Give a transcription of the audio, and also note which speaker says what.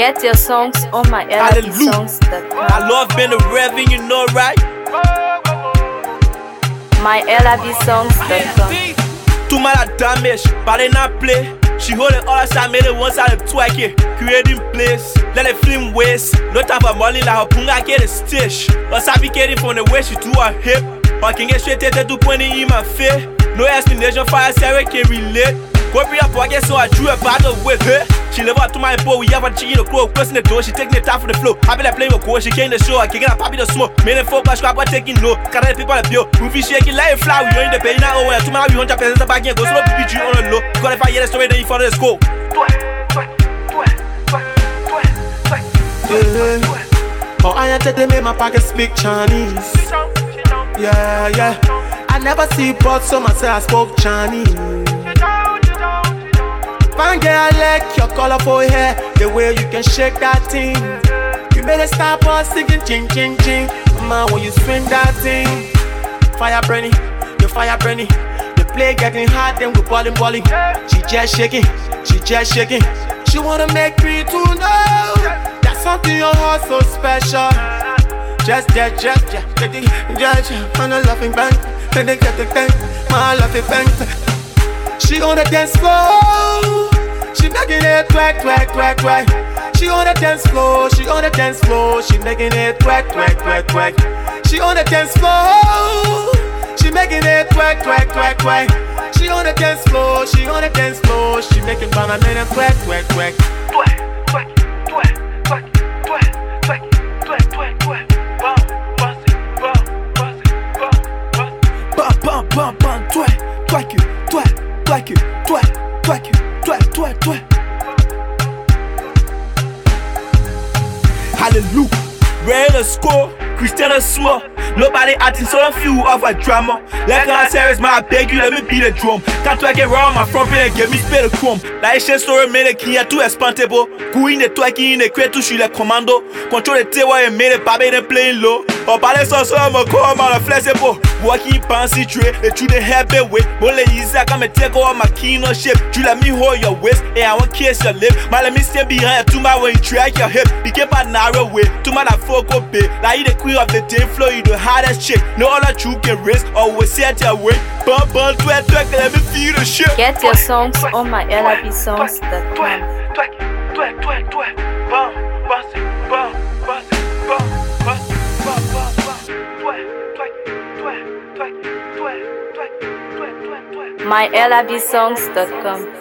Speaker 1: Get your songs on my LRBsongs.com.
Speaker 2: I love being a reverend, you know, right?
Speaker 1: My LRBsongs.com.
Speaker 2: Too much damage, but they not play. She hold it all aside, made it one side of twerk it. Creating place, let it film waste. No time for money, like her punga get a stitch. Or suffocating from the way she do her hip. Or can get straight to 220 in my face. No explanation for her, Sarah can relate. Go bring up pocket, so I drew a battle with her. She live up to my boy, we have a chicken, a crow, crossing the door. She taking the time for the flow. I be like playing with gold, she came the show. I can't get a poppy the smoke. Made a focus, scrap, but taking low. Got the people on the bill. Movie shaking like a flower, we in the pay now. Over to my 100% back here, go slow, BBG on the low. Got if I hear the story, then you follow the scope.
Speaker 3: Oh, I ain't to make my pocket speak Chinese. Yeah. I never see but someone say I spoke Chinese. Fine girl, I like your colorful hair, the way you can shake that thing. You made a stop on singing ching ching ching. Man, when you swing that thing, fire burning, you fire burning. The play getting hot, then we balling. She just shaking. She wanna make me to know that something in your heart so special. Just on a laughing bank, then they get the tank, my laughing bank. She on the dance floor, she making it twerk. She on the dance floor, she making it twerk. She on the dance floor, she making it twerk. She on the dance floor, she making banana twerk.
Speaker 2: Twerk. Hallelujah, ready to score, Cristiano small. Nobody acting so few of a drama. Like I said, I beg you, let me beat the drum. Can't twerk it round my front and get me spit a crumb. Like shit story made a key too expandable. Going the twerking in the crate to shoot like commando. Control the table and made a baby and playing low. Or balance also I'm a call man a flexible. Walking fancy tray, they through the happy way. Mole easy, I come and take over my kino shape. You let me hold your waist, and I won't kiss your lip. My let me stand behind to my when you track your hip. You keep a narrow way, to my focal bit. Now you the queen of the day flow, you the hardest chick. No other true can risk, always set your way. Bump, twerk, let me feel the shit.
Speaker 1: Get your songs on my LRBsongs.com. My LRBsongs.com.